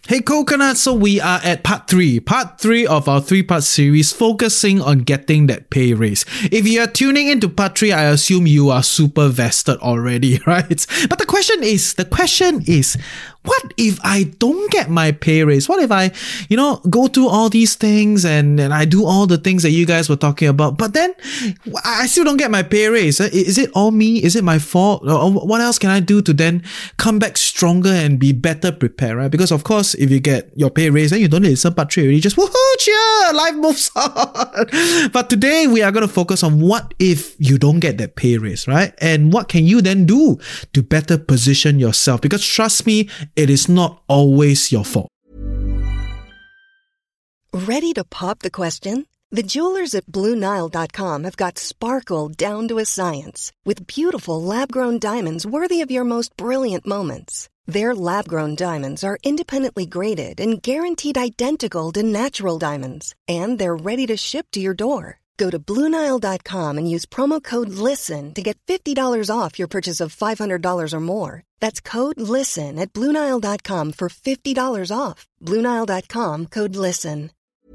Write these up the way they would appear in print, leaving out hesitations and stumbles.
Hey Coconut, so we are at part 3 of our 3-part series focusing on getting that pay raise. If you are tuning into part 3, I assume you are super vested already, right? But the question is, what if I don't get my pay raise? What if I, go through all these things and I do all the things that you guys were talking about, but then I still don't get my pay raise? Is it all me? Is it my fault? Or what else can I do to then come back stronger and be better prepared, right? Because of course, if you get your pay raise, then you don't need to listen part 3 already. Just woohoo, cheer, life moves on. But today we are going to focus on what if you don't get that pay raise, right? And what can you then do to better position yourself? Because trust me, it is not always your fault. Ready to pop the question? The jewelers at BlueNile.com have got sparkle down to a science with beautiful lab-grown diamonds worthy of your most brilliant moments. Their lab-grown diamonds are independently graded and guaranteed identical to natural diamonds, and they're ready to ship to your door. Go to BlueNile.com and use promo code LISTEN to get $50 off your purchase of $500 or more. That's code LISTEN at BlueNile.com for $50 off. BlueNile.com, code LISTEN.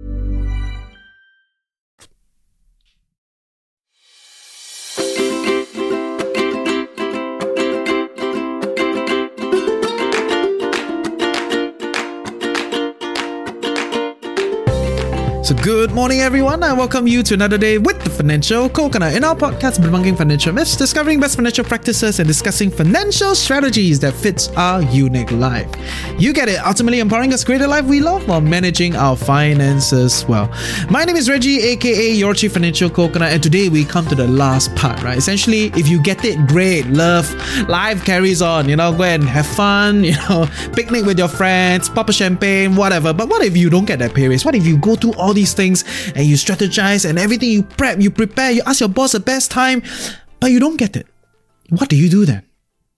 So good morning everyone, I welcome you to another day with the Financial Coconut. In our podcast, debunking financial myths, discovering best financial practices and discussing financial strategies that fits our unique life. You get it, ultimately empowering us to create a life we love while managing our finances well. My name is Reggie, aka your Chief Financial Coconut, and today we come to the last part, right? Essentially, if you get it, great, love, life carries on, go and have fun, picnic with your friends, pop a champagne, whatever. But what if you don't get that pay raise? What if you go through all these things and you strategize and everything, you prep, you prepare, you ask your boss the best time, but you don't get it? What do you do then?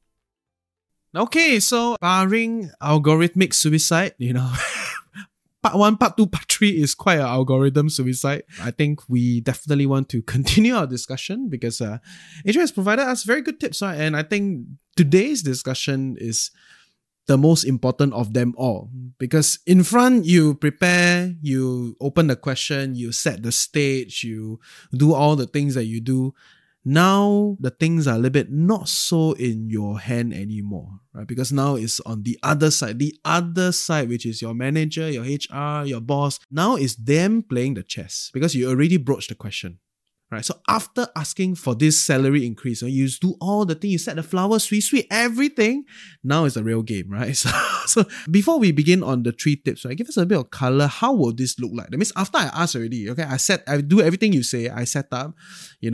Okay, so barring algorithmic suicide, part 1, part 2, part 3 is quite an algorithm suicide. I think we definitely want to continue our discussion because Adrian has provided us very good tips, right? And I think today's discussion is the most important of them all, because in front you prepare, you open the question, you set the stage, you do all the things that you do. Now the things are a little bit not so in your hand anymore, right? Because now it's on the other side, which is your manager, your HR, your boss. Now it's them playing the chess because you already broached the question. Right, so after asking for this salary increase, you do all the things, you set the flowers, sweet, everything. Now is the real game, right? So before we begin on the 3 tips, right, give us a bit of color. How will this look like? That means after I ask already, okay, I do everything you say, I set up, and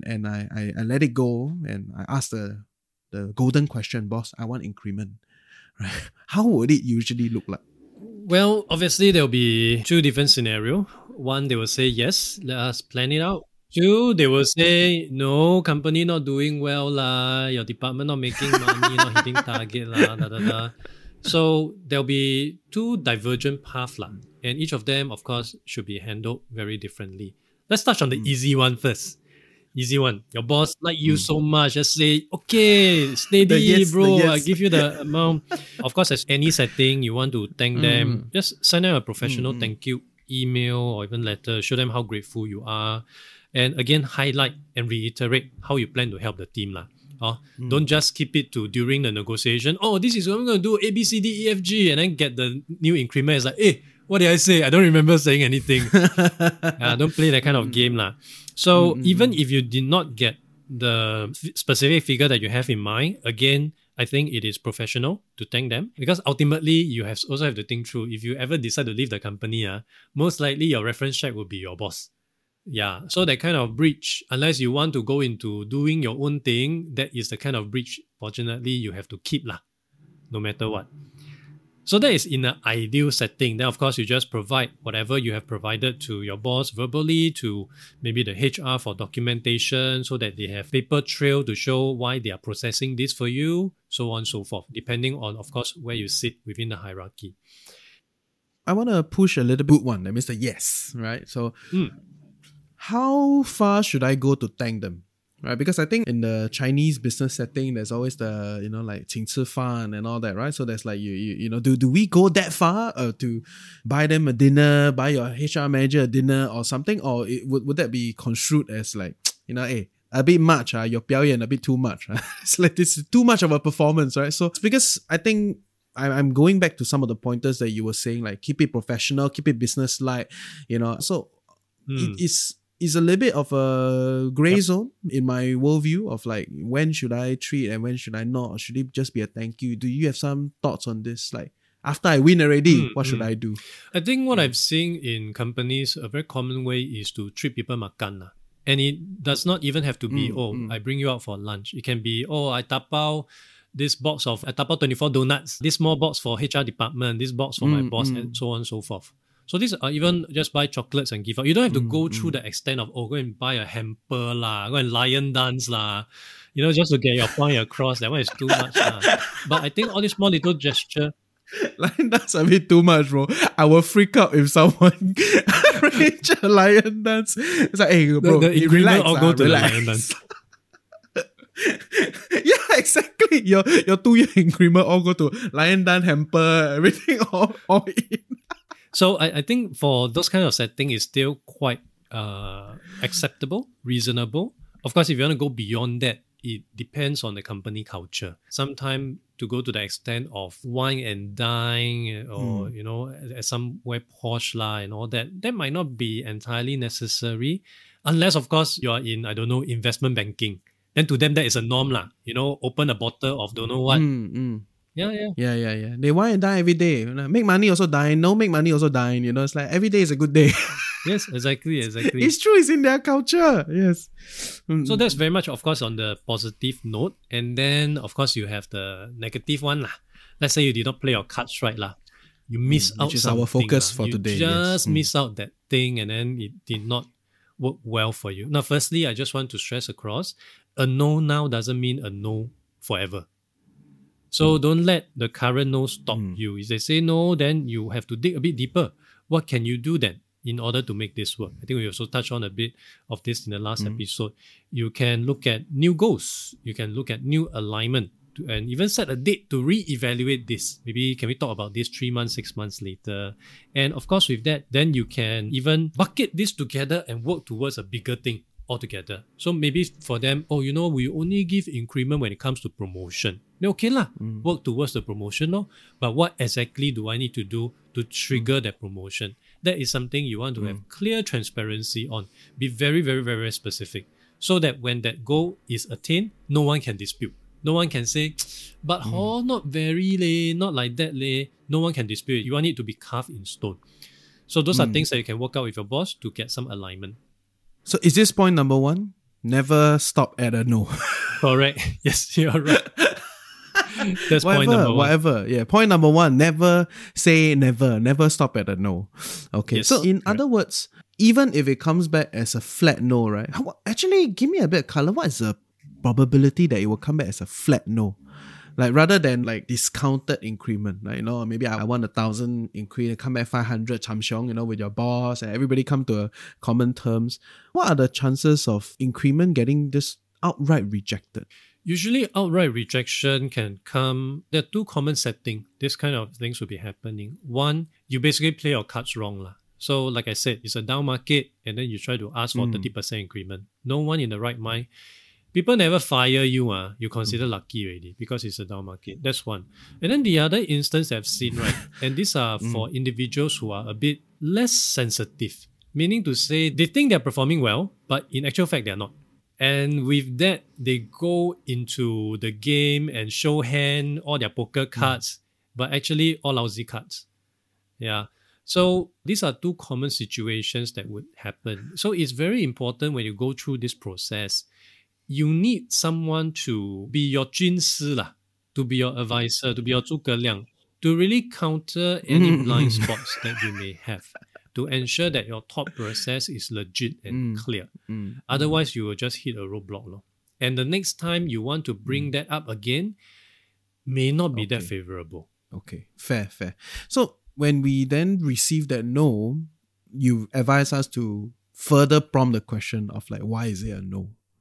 I let it go, and I ask the golden question, boss, I want increment, right? How would it usually look like? Well, obviously there'll be 2 different scenarios. One, they will say, yes, let us plan it out. 2, they will say, no, company not doing well lah, your department not making money, not hitting target lah, So there'll be 2 divergent paths lah, and each of them, of course, should be handled very differently. Let's touch on the easy one first. Easy one. Your boss like you so much, just say, okay, steady, yes, bro, yes. I give you the amount. Of course, as any setting, you want to thank them, just send them a professional thank you email or even letter, show them how grateful you are. And again, highlight and reiterate how you plan to help the team lah. Don't just keep it to during the negotiation. Oh, this is what I'm going to do, A, B, C, D, E, F, G, and then get the new increment. It's like, hey, what did I say? I don't remember saying anything. Don't play that kind of game lah. So even if you did not get the specific figure that you have in mind, again, I think it is professional to thank them, because ultimately you also have to think through. If you ever decide to leave the company, most likely your reference check will be your boss. Yeah, so that kind of breach, unless you want to go into doing your own thing, that is the kind of breach, fortunately, you have to keep lah, no matter what. So that is in an ideal setting. Then, of course, you just provide whatever you have provided to your boss verbally, to maybe the HR for documentation, so that they have paper trail to show why they are processing this for you, so on and so forth, depending on, of course, where you sit within the hierarchy. I want to push a little bit one, that means the yes, right? So how far should I go to thank them? right? Because I think in the Chinese business setting, there's always the, like 请吃饭 and all that, right? So there's like, do we go that far to buy them a dinner, buy your HR manager a dinner or something? Or would that be construed as like, hey, a bit much, your 表演 a bit too much. It's like this is too much of a performance, right? So it's because I think I'm going back to some of the pointers that you were saying, like keep it professional, keep it business-like, So it's a little bit of a gray zone in my worldview of like, when should I treat and when should I not? Or should it just be a thank you? Do you have some thoughts on this? Like, after I win already, what should I do? I think what I've seen in companies, a very common way is to treat people makan. And it does not even have to be, I bring you out for lunch. It can be, I tapao this box of, I tapao 24 donuts, this small box for HR department, this box for my boss, and so on and so forth. So these are even just buy chocolates and give out. You don't have to go through the extent of, go and buy a hamper lah, go and lion dance lah, just to get your point across. That one is too much lah. But I think all these small little gesture, lion dance a bit too much, bro. I will freak out if someone arrange a lion dance. It's like, hey, bro, the relax, all go to relax. the lion dance. Yeah, exactly. Your 2 year increment all go to lion dance, hamper, everything all in. So I think for those kind of setting, it's still quite acceptable, reasonable. Of course, if you want to go beyond that, it depends on the company culture. Sometimes to go to the extent of wine and dine or, at somewhere posh lah and all that, that might not be entirely necessary. Unless, of course, you are in, I don't know, investment banking. Then to them, that is a norm lah. Open a bottle of don't know what. Yeah. They wine and dine every day. Make money also dine. No make money also dine. It's like every day is a good day. Yes, exactly. It's true. It's in their culture. Yes. So that's very much, of course, on the positive note. And then, of course, you have the negative one lah. Let's say you did not play your cards right lah. You miss out which is something. Our focus for you today. Just miss out that thing, and then it did not work well for you. Now, firstly, I just want to stress across, a no now doesn't mean a no forever. So don't let the current no stop you. If they say no, then you have to dig a bit deeper. What can you do then in order to make this work? I think we also touched on a bit of this in the last episode. You can look at new goals. You can look at new alignment and even set a date to re-evaluate this. Maybe can we talk about this 3 months, 6 months later? And of course, with that, then you can even bucket this together and work towards a bigger thing altogether. So maybe for them, we only give increment when it comes to promotion. Then okay lah, work towards the promotion no? But what exactly do I need to do to trigger that promotion? That is something you want to have clear transparency on. Be very, very, very, very specific. So that when that goal is attained, no one can dispute. No one can say, but not very leh, not like that leh. No one can dispute it. You want it to be carved in stone. So those are things that you can work out with your boss to get some alignment. So is this point number 1? Never stop at a no. Correct. Yes, you're right. That's point number 1. Whatever. Yeah. Point number 1, never say never. Never stop at a no. Okay. Yes, so in other words, even if it comes back as a flat no, right? Actually, give me a bit of color. What is the probability that it will come back as a flat no? Like rather than like discounted increment, like, maybe I want 1,000 increment, come back 500 chamsiong, with your boss and everybody come to a common terms. What are the chances of increment getting this outright rejected? Usually outright rejection can come, there are 2 common settings. This kind of things will be happening. One, you basically play your cards wrong lah. So like I said, it's a down market and then you try to ask for 30% increment. No one in the right mind. People never fire you, you consider lucky already because it's a down market. That's one. And then the other instance I've seen, right, and these are for individuals who are a bit less sensitive, meaning to say they think they're performing well, but in actual fact, they're not. And with that, they go into the game and show hand, all their poker cards, but actually all lousy cards. Yeah. So these are 2 common situations that would happen. So it's very important when you go through this process, you need someone to be your 军师lah, to be your advisor, to be your 诸葛亮, to really counter any blind spots that you may have, to ensure that your thought process is legit and clear. Otherwise, you will just hit a roadblock. No? And the next time you want to bring that up again, may not be that favorable. Okay, fair. So when we then receive that no, you advise us to further prompt the question of like, why is it a no?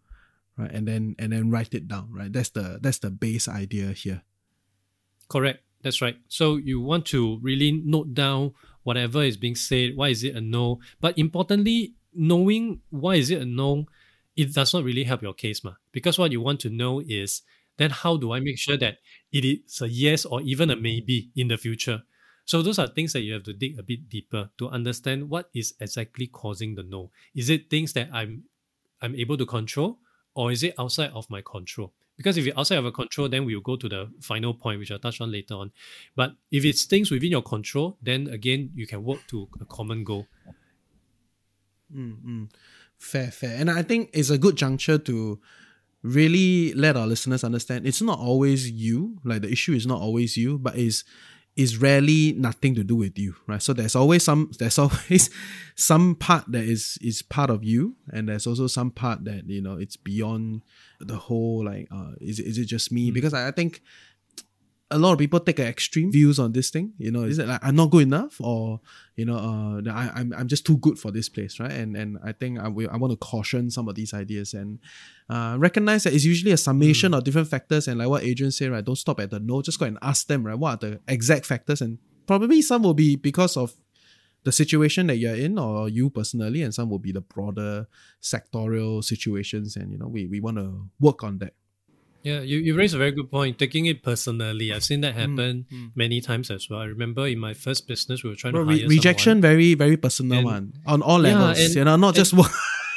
right? And then write it down, right? That's the base idea here. Correct. That's right. So you want to really note down whatever is being said. Why is it a no? But importantly, knowing why is it a no, it does not really help your case, because what you want to know is then how do I make sure that it is a yes or even a maybe in the future. So those are things that you have to dig a bit deeper to understand what is exactly causing the no. Is it things that I'm able to control, or is it outside of my control? Because if it's outside of your control, then we'll go to the final point, which I'll touch on later on. But if it's things within your control, then again, you can work to a common goal. Fair. And I think it's a good juncture to really let our listeners understand it's not always you. Like, the issue is not always you, but is rarely nothing to do with you, right? So there's always some part that is part of you, and there's also some part that, you know, it's beyond the whole, like, is it just me? Because I think a lot of people take extreme views on this thing. You know, is it like I'm not good enough, or, you know, I'm just too good for this place, right? And I think I want to caution some of these ideas and recognize that it's usually a summation of different factors. And like what Adrian said, right, don't stop at the no, just go and ask them, right, what are the exact factors, and probably some will be because of the situation that you're in or you personally, and some will be the broader sectorial situations, and, you know, we want to work on that. Yeah, you raised a very good point. Taking it personally, I've seen that happen many times as well. I remember in my first business, we were trying to hire rejection, someone. very, very personal one on all levels. You know, not just one.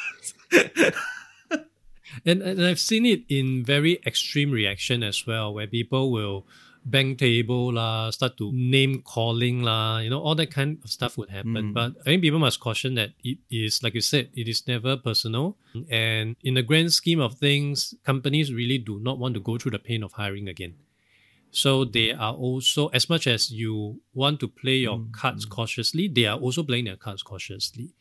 And I've seen it in very extreme reaction as well, where people will bang table lah, start to name calling lah, you know, all that kind of stuff would happen. But I think people must caution that it is, like you said, it is never personal. And in the grand scheme of things, companies really do not want to go through the pain of hiring again. So they are also, as much as you want to play your cards cautiously, they are also playing their cards cautiously.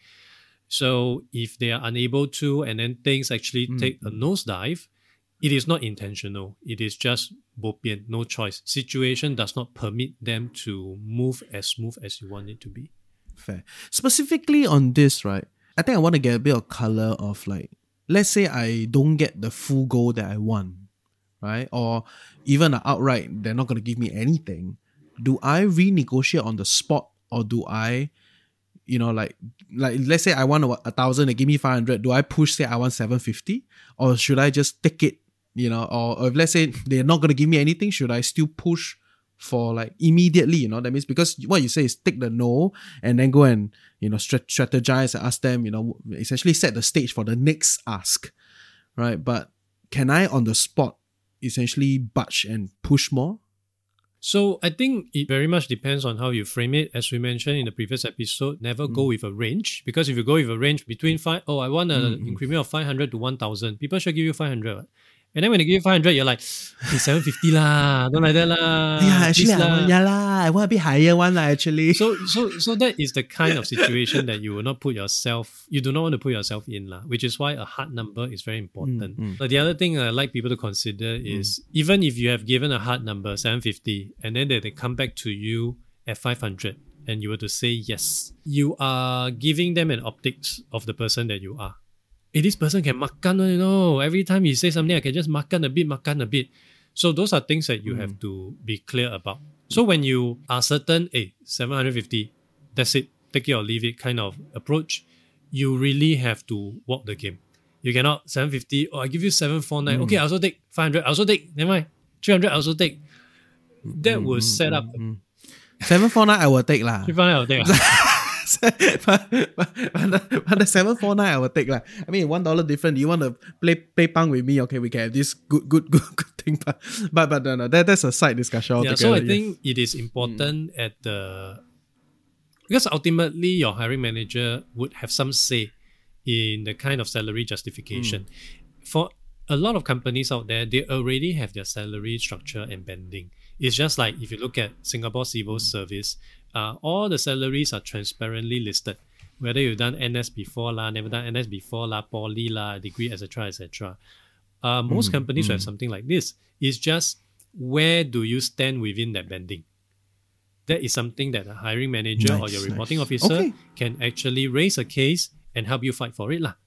So if they are unable to, and then things actually take a nosedive, it is not intentional. It is just bo pian, no choice. Situation does not permit them to move as smooth as you want it to be. Fair. Specifically on this, right, I think I want to get a bit of color of, like, let's say I don't get the full goal that I want, right? Or even outright, they're not going to give me anything. Do I renegotiate on the spot, or do I, you know, like let's say I want 1,000, they give me 500. Do I push, say I want 750, or should I just take it? You know, or if let's say they're not going to give me anything, should I still push for, like, immediately? You know, that means, because what you say is take the no and then go and, you know, strategize and ask them, you know, essentially set the stage for the next ask, right? But can I on the spot essentially budge and push more? So I think it very much depends on how you frame it. As we mentioned in the previous episode, never go with a range, because if you go with a range between I want an increment of 500 to 1,000, people should give you 500. And then when they give you 500, you're like, hey, 750 lah, don't like that lah. Yeah, actually, I want a bit higher one lah, actually. So that is the kind of situation that you do not want to put yourself in lah, which is why a hard number is very important. But the other thing I like people to consider is, even if you have given a hard number, 750, and then they come back to you at 500, and you were to say yes, you are giving them an optics of the person that you are. Hey, this person can makan, you know. Every time he says something, I can just makan a bit. So those are things that you have to be clear about. So when you are certain, 750, that's it, take it or leave it kind of approach, you really have to walk the game. You cannot 750, I give you 749. Okay, I also take 500. I also take, never mind, 300, I also take. That will set up. 749, I will take lah. 349, I will take lah. but the 749 I will take lah. I mean, $1 different. You want to play punk with me? Okay, we can have this good thing. But no, that's a side discussion altogether. So I think it is important because ultimately your hiring manager would have some say in the kind of salary justification. For a lot of companies out there, they already have their salary structure and banding. It's just like if you look at Singapore Civil Service, all the salaries are transparently listed. Whether you've done NS before lah, never done NS before lah, poly lah, degree, etc., etc. Most companies will have something like this. It's just, where do you stand within that banding? That is something that a hiring manager or your reporting officer can actually raise a case and help you fight for it lah.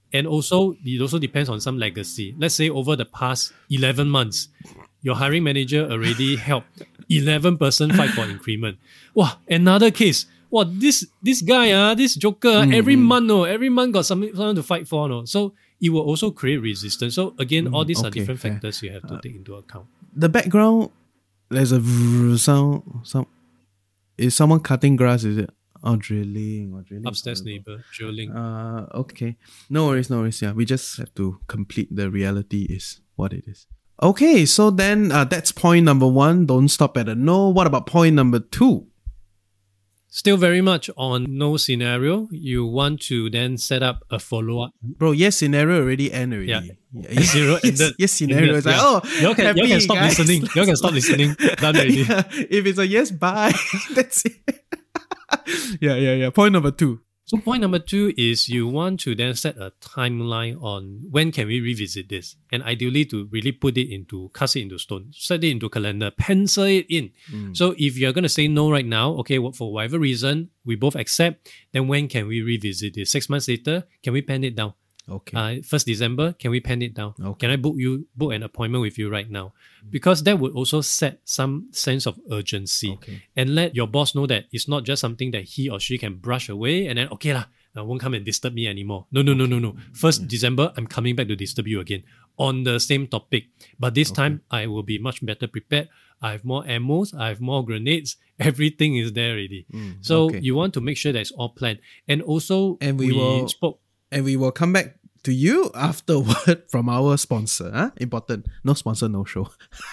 And also, it also depends on some legacy. Let's say over the past 11 months, your hiring manager already helped 11 person fight for increment. Wow, another case. Wow, this guy, this joker, every month got someone to fight for. No? So it will also create resistance. So again, all these are different factors you have to take into account. The background, there's a sound. Is someone cutting grass? Is it? Drilling. Upstairs neighbor, drilling. Okay. No worries. Yeah, we just have to complete the reality is what it is. Okay, so then that's point number 1. Don't stop at a no. What about point number 2? Still very much on no scenario. You want to then set up a follow-up. Bro, yes scenario already end already. Yeah. Zero ended. Yes scenario is like, y'all can stop guys. listening. Y'all can stop listening. Done already. Yeah, if it's a yes, bye. That's it. Yeah. Point number 2. So point number 2 is you want to then set a timeline on when can we revisit this, and ideally to really cast it into stone, set it into calendar, pencil it in. So if you're going to say no right now, okay, for whatever reason we both accept, then when can we revisit this? 6 months later, can we pen it down? Okay. 1st December, can we pen it down? Okay. Can I book an appointment with you right now? Because that would also set some sense of urgency and let your boss know that it's not just something that he or she can brush away and then, okay lah, I won't come and disturb me anymore. No. 1st December, I'm coming back to disturb you again on the same topic. But this time, I will be much better prepared. I have more ammos, I have more grenades. Everything is there already. So you want to make sure that it's all planned. And also, we will come back to you afterward from our sponsor. Important. No sponsor, no show.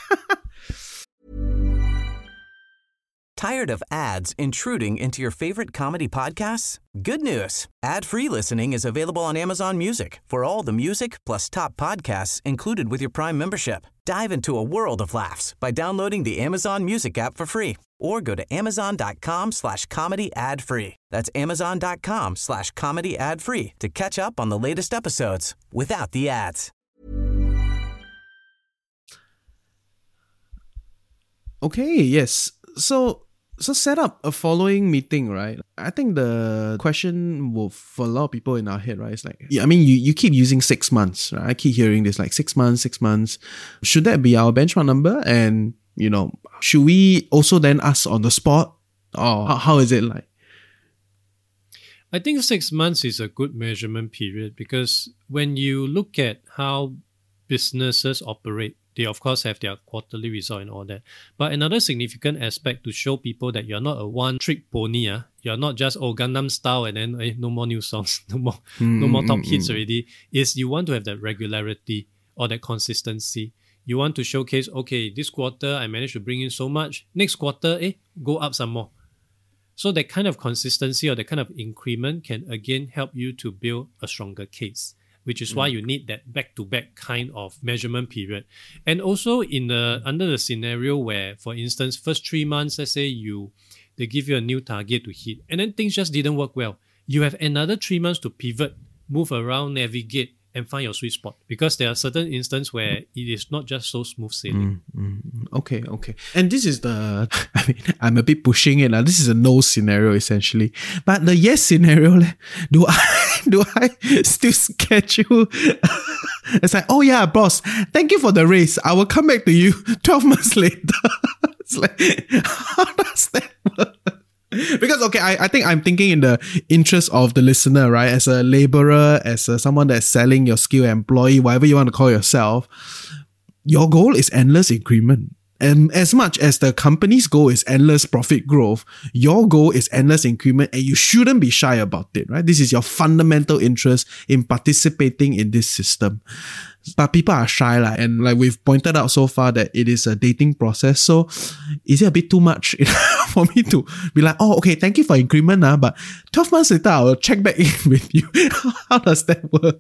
Tired of ads intruding into your favorite comedy podcasts? Good news. Ad-free listening is available on Amazon Music for all the music plus top podcasts included with your Prime membership. Dive into a world of laughs by downloading the Amazon Music app for free or go to amazon.com/comedy ad-free. That's amazon.com/comedy ad-free to catch up on the latest episodes without the ads. Okay, yes. So set up a following meeting, right? I think the question for a lot of people in our head, right, is like, you keep using 6 months, right? I keep hearing this like 6 months. Should that be our benchmark number? And, should we also then ask on the spot? Or how is it like? I think 6 months is a good measurement period because when you look at how businesses operate, they of course have their quarterly result and all that. But another significant aspect to show people that you're not a one-trick pony, you're not just Gangnam Style and then no more new songs, no more top hits already, is you want to have that regularity or that consistency. You want to showcase, okay, this quarter I managed to bring in so much, next quarter, go up some more. So that kind of consistency or that kind of increment can again help you to build a stronger case, which is why you need that back-to-back kind of measurement period. And also under the scenario where, for instance, first 3 months, let's say they give you a new target to hit, and then things just didn't work well. You have another 3 months to pivot, move around, navigate, and find your sweet spot. Because there are certain instances where it is not just so smooth sailing. Okay. And this is I'm a bit pushing it. This is a no scenario essentially. But the yes scenario, do I still schedule? It's like, oh yeah, boss, thank you for the raise. I will come back to you 12 months later. It's like, how does that work? Because, I think I'm thinking in the interest of the listener, right? As a laborer, as someone that's selling your skill, employee, whatever you want to call yourself, your goal is endless increment. And as much as the company's goal is endless profit growth, your goal is endless increment, and you shouldn't be shy about it, right? This is your fundamental interest in participating in this system. But people are shy, and like we've pointed out so far that it is a dating process. So is it a bit too much for me to be like, oh, okay, thank you for increment, but 12 months later, I will check back in with you. How does that work?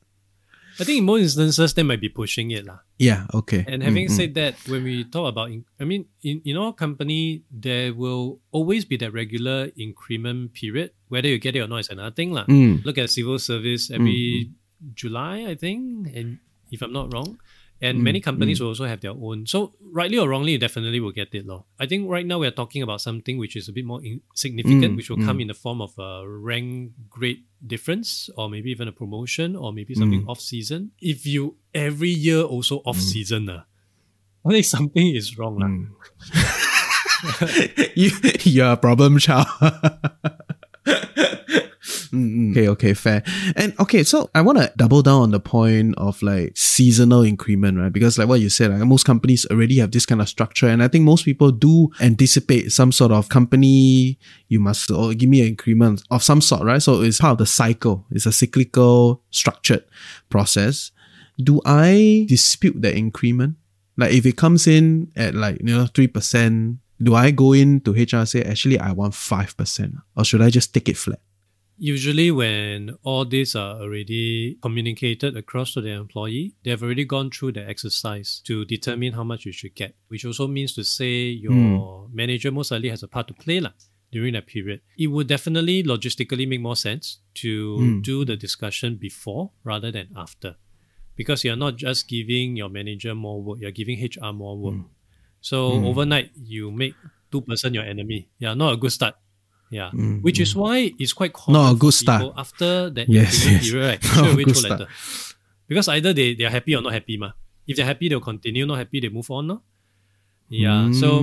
I think in most instances, they might be pushing it. Yeah, okay. And having said that, when we talk about, in our company, there will always be that regular increment period. Whether you get it or not is another thing. Look at civil service every July, I think, and if I'm not wrong. And many companies will also have their own. So rightly or wrongly, you definitely will get it. I think right now we are talking about something which is a bit more significant, which will come in the form of a rank grade difference, or maybe even a promotion, or maybe something off-season. If you every year also off-season, I think something is wrong. You're a problem child. Okay, fair. And okay, so I want to double down on the point of like seasonal increment, right? Because like what you said, most companies already have this kind of structure, and I think most people do anticipate some sort of company, you must give me an increment of some sort, right? So it's part of the cycle. It's a cyclical, structured process. Do I dispute the increment? Like if it comes in at 3%, do I go into HR and say, actually, I want 5%? Or should I just take it flat? Usually when all these are already communicated across to the employee, they've already gone through the exercise to determine how much you should get, which also means to say your manager most likely has a part to play during that period. It would definitely logistically make more sense to do the discussion before rather than after, because you're not just giving your manager more work, you're giving HR more work. So overnight, you make 2% your enemy. Yeah, not a good start. Yeah, which is why it's quite common not a good for people start. After that yes. period, right? Not a good throw letter. Because either they are happy or not happy. If they're happy, they'll continue. Not happy, they move on. Yeah, so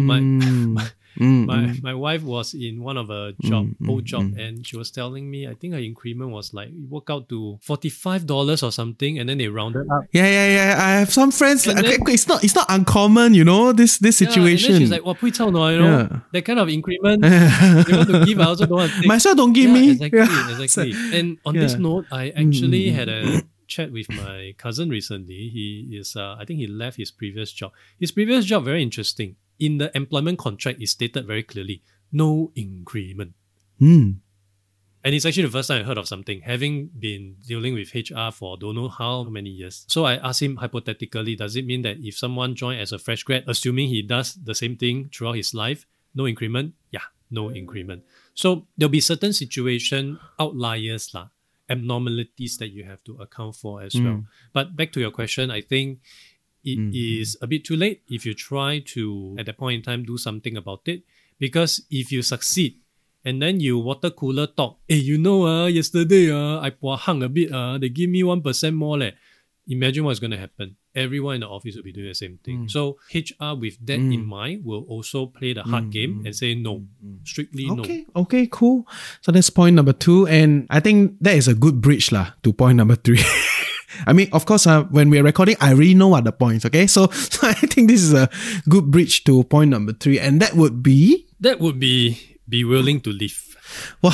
my wife was in one of a old job, and she was telling me, I think her increment was like, it worked out to $45 or something, and then they rounded up. Yeah. I have some friends. It's not uncommon, this situation. And then she's like, that kind of increment you want to give, I also don't want to take. Might as well don't give me. Exactly. And on this note, I actually had a chat with my cousin recently. He is, I think he left his previous job. His previous job, very interesting. In the employment contract, it stated very clearly, no increment. And it's actually the first time I heard of something, having been dealing with HR for don't know how many years. So I asked him hypothetically, does it mean that if someone joined as a fresh grad, assuming he does the same thing throughout his life, no increment? Yeah, no increment. So there'll be certain situation outliers, abnormalities that you have to account for as well. But back to your question, I think it is a bit too late if you try to, at that point in time, do something about it. Because if you succeed, and then you water cooler talk, yesterday I hung a bit, they give me 1% more. Imagine what's going to happen. Everyone in the office will be doing the same thing. So HR with that in mind will also play the hard game and say no, strictly no. Okay, cool. So that's point number 2, and I think that is a good bridge to point number 3. I mean, of course, when we're recording, I already know what the points, okay? So I think this is a good bridge to point number 3, and that would be? That would be willing to leave. Wow.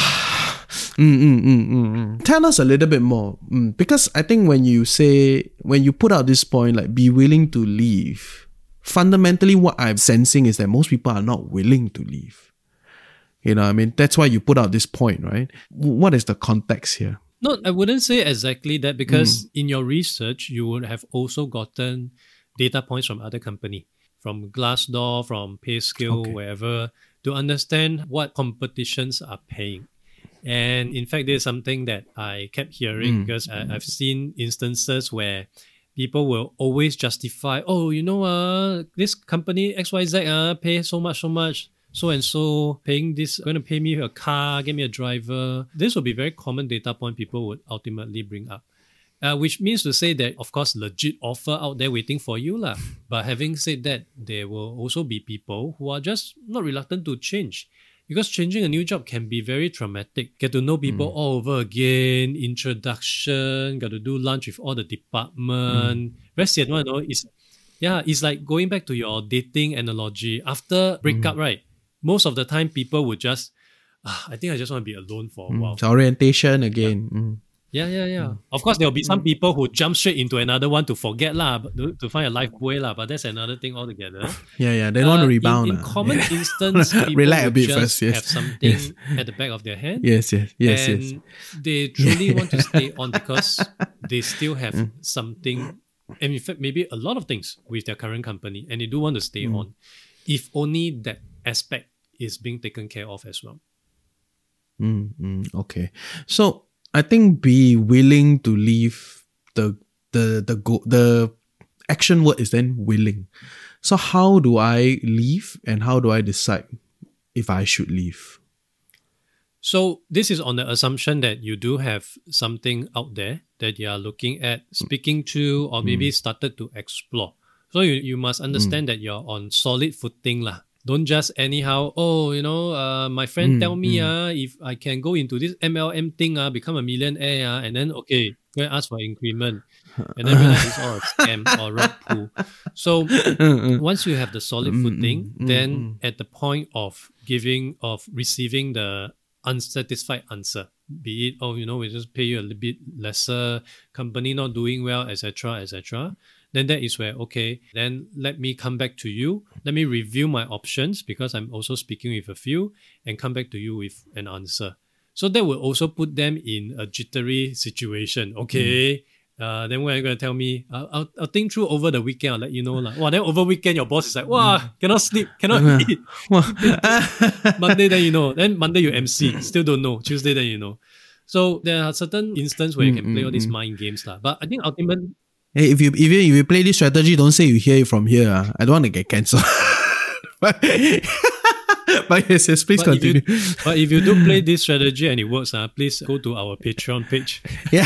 Tell us a little bit more, because I think when you put out this point, like be willing to leave, fundamentally what I'm sensing is that most people are not willing to leave. I mean, that's why you put out this point, right? What is the context here? No, I wouldn't say exactly that, because in your research, you would have also gotten data points from other company, from Glassdoor, from PayScale, wherever, to understand what competitions are paying. And in fact, there's something that I kept hearing, because I've seen instances where people will always justify, this company XYZ pay so much, so-and-so paying this, going to pay me a car, give me a driver. This will be very common data point people would ultimately bring up. Which means to say that, of course, legit offer out there waiting for you. But having said that, there will also be people who are just not reluctant to change. Because changing a new job can be very traumatic. Get to know people all over again, introduction, got to do lunch with all the department. Very sian one, it's like going back to your dating analogy. After breakup, right? Most of the time, people would just, I think I just want to be alone for a while. It's orientation again. Yeah. Of course, there'll be some people who jump straight into another one to forget to find a life boy but that's another thing altogether. They don't want to rebound. In common instance, people relax a bit just first, yes. have something at the back of their head. Yes. And they truly want to stay on because they still have something, and in fact, maybe a lot of things with their current company, and they do want to stay on. If only that aspect is being taken care of as well. Okay. So I think be willing to leave the action word is then willing. So how do I leave and how do I decide if I should leave? So this is on the assumption that you do have something out there that you are looking at, speaking to, or maybe started to explore. So you must understand that you're on solid footing lah. Don't just anyhow, my friend tell me if I can go into this MLM thing, become a millionaire, and then, okay, go and ask for increment. And then realize it's all a scam or rug pull. So once you have the solid footing, then at the point of receiving the unsatisfied answer, be it, we just pay you a little bit lesser, company not doing well, etc., then that is where, okay, then let me come back to you. Let me review my options because I'm also speaking with a few and come back to you with an answer. So that will also put them in a jittery situation. Okay, then when you're going to tell me, I'll think through over the weekend, I'll let you know. Then over weekend, your boss is like, cannot sleep, cannot eat. Monday, then you know. Then Monday, you MC, still don't know. Tuesday, then you know. So there are certain instances where you can play all these mind games. But I think ultimately, hey, if you play this strategy, don't say you hear it from here. I don't want to get cancelled. But yes, please continue. But if you do play this strategy and it works, please go to our Patreon page. Yeah.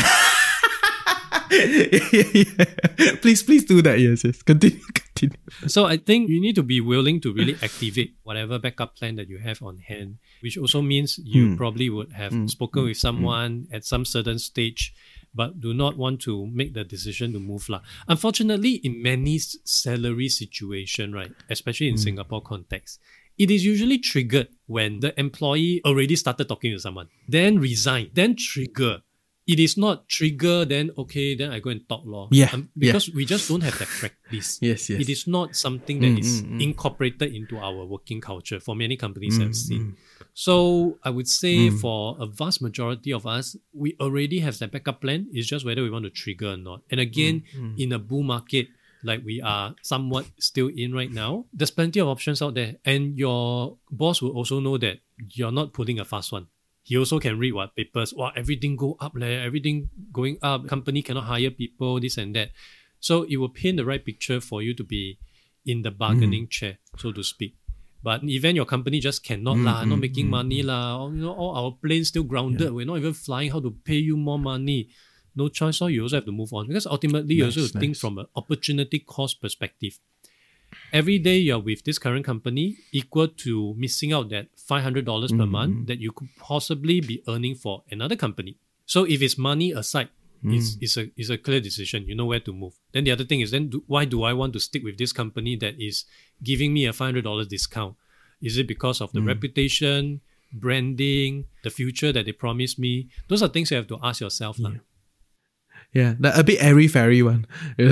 Please do that. Yes. Continue. So I think you need to be willing to really activate whatever backup plan that you have on hand, which also means you probably would have spoken with someone at some certain stage, but do not want to make the decision to move. Unfortunately, in many salary situations, right, especially in Singapore context, it is usually triggered when the employee already started talking to someone, then resign, then trigger. It is not trigger, then okay, then I go and talk law. Because we just don't have that practice. Yes. It is not something that is incorporated into our working culture for many companies I've seen. So I would say for a vast majority of us, we already have that backup plan. It's just whether we want to trigger or not. And again, in a bull market like we are somewhat still in right now, there's plenty of options out there. And your boss will also know that you're not pulling a fast one. He also can read what papers, everything go up, everything going up, company cannot hire people, this and that. So it will paint the right picture for you to be in the bargaining chair, so to speak. But even your company just cannot not making money all our planes still grounded, we're not even flying, how to pay you more money? No choice, so you also have to move on. Because ultimately you also have to think from an opportunity cost perspective. Every day you're with this current company equal to missing out that $500 per month that you could possibly be earning for another company. So if it's money aside, it's a clear decision. You know where to move. Then the other thing is, why do I want to stick with this company that is giving me a $500 discount? Is it because of the reputation, branding, the future that they promised me? Those are things you have to ask yourself now. Yeah, a bit airy-fairy one.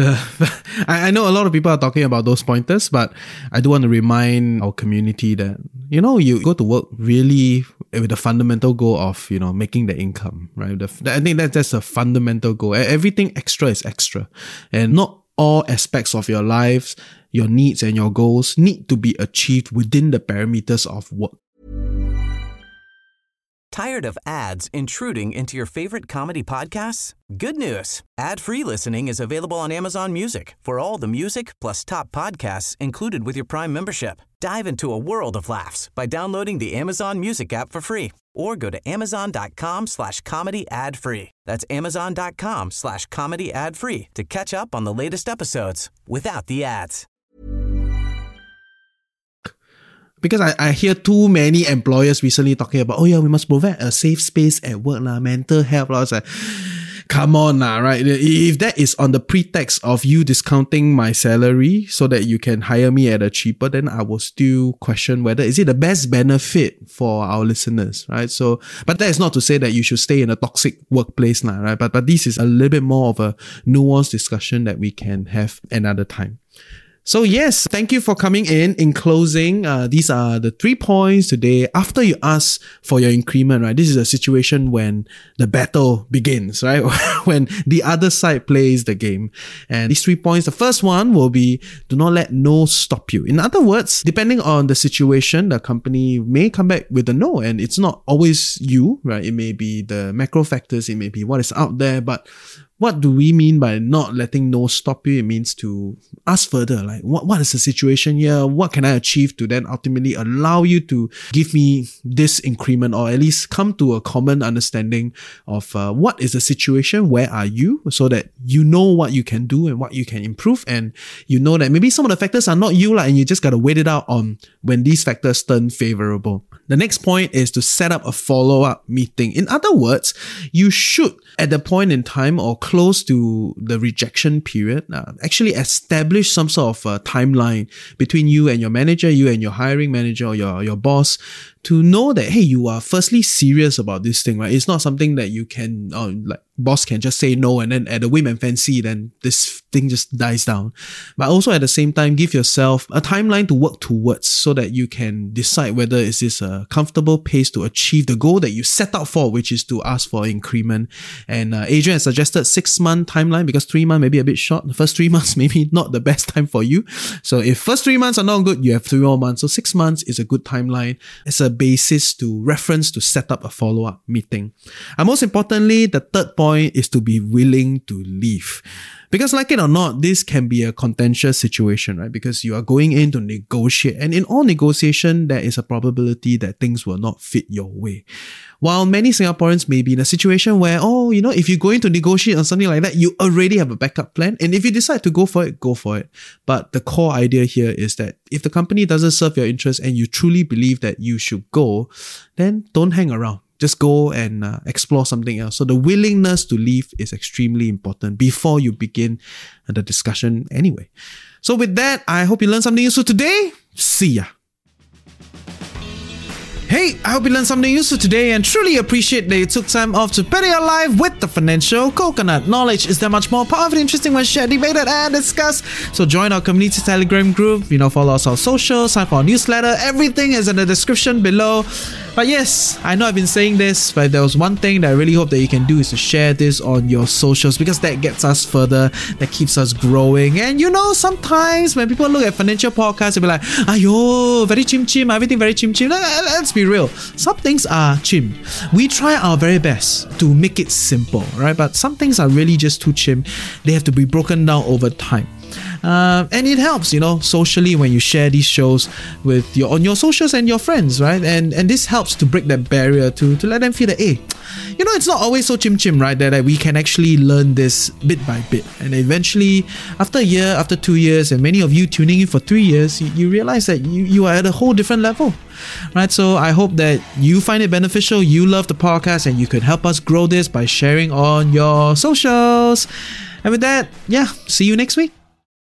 I know a lot of people are talking about those pointers, but I do want to remind our community that, you go to work really with the fundamental goal of, making the income, right? I think that's a fundamental goal. Everything extra is extra. And not all aspects of your lives, your needs and your goals need to be achieved within the parameters of work. Tired of ads intruding into your favorite comedy podcasts? Good news. Ad-free listening is available on Amazon Music for all the music plus top podcasts included with your Prime membership. Dive into a world of laughs by downloading the Amazon Music app for free or go to amazon.com/comedy ad-free. That's amazon.com/comedy ad-free to catch up on the latest episodes without the ads. Because I hear too many employers recently talking about, we must provide a safe space at work, mental health. I was like, come on, right? If that is on the pretext of you discounting my salary so that you can hire me at a cheaper, then I will still question whether is it the best benefit for our listeners, right? So, but that is not to say that you should stay in a toxic workplace, right? But this is a little bit more of a nuanced discussion that we can have another time. So yes, thank you for coming in. In closing, these are the 3 points today. After you ask for your increment, right? This is a situation when the battle begins, right? When the other side plays the game. And these 3 points, the first one will be, do not let no stop you. In other words, depending on the situation, the company may come back with a no, and it's not always you, right? It may be the macro factors, it may be what is out there, but what do we mean by not letting no stop you? It means to ask further, like what is the situation here? What can I achieve to then ultimately allow you to give me this increment, or at least come to a common understanding of what is the situation, where are you, so that you know what you can do and what you can improve, and you know that maybe some of the factors are not you, and you just got to wait it out on when these factors turn favorable. The next point is to set up a follow-up meeting. In other words, you should, at the point in time or close to the rejection period, actually establish some sort of timeline between you and your manager, you and your hiring manager or your boss, to know that, hey, you are firstly serious about this thing, right? It's not something that you can, boss can just say no and then at a whim and fancy, then this thing just dies down. But also at the same time, give yourself a timeline to work towards so that you can decide whether is this a comfortable pace to achieve the goal that you set out for, which is to ask for increment. And Adrian has suggested 6-month timeline because 3 months may be a bit short. The first 3 months maybe not the best time for you. So if first 3 months are not good, you have 3 more months. So 6 months is a good timeline. It's a basis to reference to set up a follow-up meeting. And most importantly, the third point is to be willing to leave. Because like it or not, this can be a contentious situation, right? Because you are going in to negotiate. And in all negotiation, there is a probability that things will not fit your way. While many Singaporeans may be in a situation where, if you go in to negotiate on something like that, you already have a backup plan. And if you decide to go for it, go for it. But the core idea here is that if the company doesn't serve your interest and you truly believe that you should go, then don't hang around. Just go and explore something else. So the willingness to leave is extremely important before you begin the discussion anyway. So with that, I hope you learned something useful today. See ya. Hey, I hope you learned something useful today and truly appreciate that you took time off to better your life with the Financial Coconut. Knowledge is that much more powerful and interesting when shared, debated and discussed. So join our community Telegram group, follow us on social, sign for our newsletter. Everything is in the description below. But yes, I know I've been saying this, but if there was one thing that I really hope that you can do is to share this on your socials, because that gets us further, that keeps us growing. And sometimes when people look at financial podcasts, they'll be like, ayo, very chim-chim, everything very chim-chim. Let's be real. Some things are chim. We try our very best to make it simple, right? But some things are really just too chim. They have to be broken down over time. And it helps, socially when you share these shows on your socials and your friends, right? And this helps to break that barrier to let them feel that, hey, it's not always so chim-chim, right? That we can actually learn this bit by bit. And eventually, after a year, after 2 years, and many of you tuning in for 3 years, you realize that you are at a whole different level, right? So I hope that you find it beneficial, you love the podcast, and you could help us grow this by sharing on your socials. And with that, see you next week.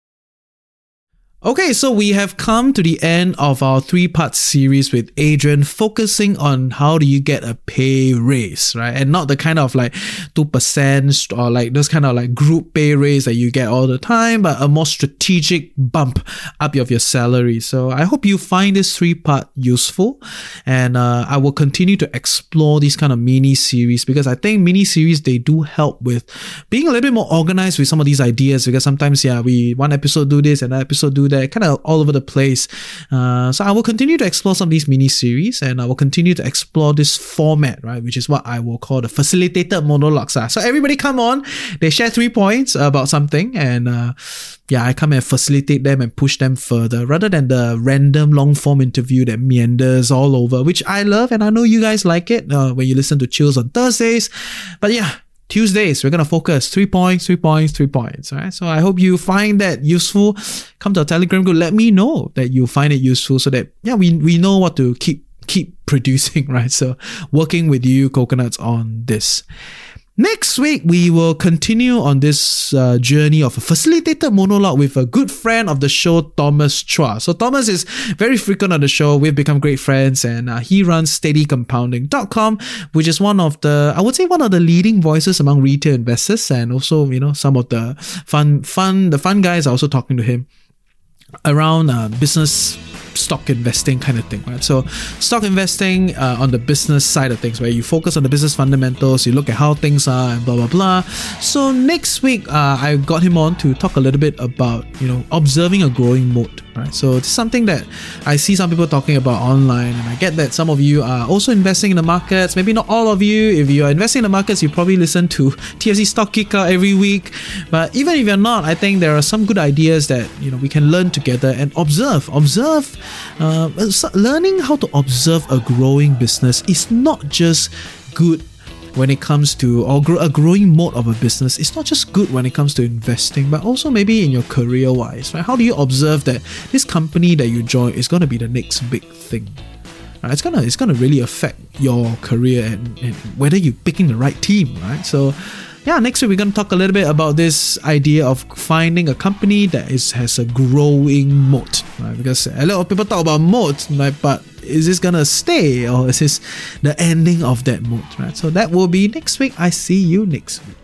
Okay, so we have come to the end of our 3-part series with Adrian, focusing on how do you get a pay raise, right? And not the kind of 2% or those kind of group pay raise that you get all the time, but a more strategic bump up of your salary. So I hope you find this 3-part useful, and I will continue to explore these kind of mini series, because I think mini series, they do help with being a little bit more organized with some of these ideas, because sometimes we one episode do this, another episode do that, kind of all over the place. So I will continue to explore some of these mini series, and I will continue to explore this format, right, which is what I will call the facilitated monologues. So everybody come on, they share 3 points about something, and I come and facilitate them and push them further, rather than the random long form interview that meanders all over, which I love, and I know you guys like it when you listen to Chills on Thursdays. But Tuesdays, we're going to focus 3 points, 3 points, 3 points. Right? So I hope you find that useful. Come to our Telegram group. Let me know that you find it useful, so that we know what to keep producing, right? So working with you, Coconuts, on this. Next week, we will continue on this journey of a facilitated monologue with a good friend of the show, Thomas Chua. So Thomas is very frequent on the show. We've become great friends, and he runs steadycompounding.com, which is one of the leading voices among retail investors, and also, some of the fun guys are also talking to him around business stock investing kind of thing, right? So stock investing on the business side of things, where you focus on the business fundamentals, you look at how things are and blah blah blah. So next week I got him on to talk a little bit about observing a growing moat, right? So it's something that I see some people talking about online, and I get that some of you are also investing in the markets. Maybe not all of you. If you are investing in the markets, you probably listen to TFC Stock Kicker every week. But even if you're not, I think there are some good ideas that we can learn together and observe. Learning how to observe a growing business is not just good when it comes to a growing mode of a business. It's not just good when it comes to investing, but also maybe in your career wise, right? How do you observe that this company that you join is going to be the next big thing? Right? It's gonna really affect your career and whether you're picking the right team, right? So yeah, next week we're going to talk a little bit about this idea of finding a company that has a growing moat, right? Because a lot of people talk about moat, right? But is this going to stay, or is this the ending of that moat, right? So that will be next week. I see you next week.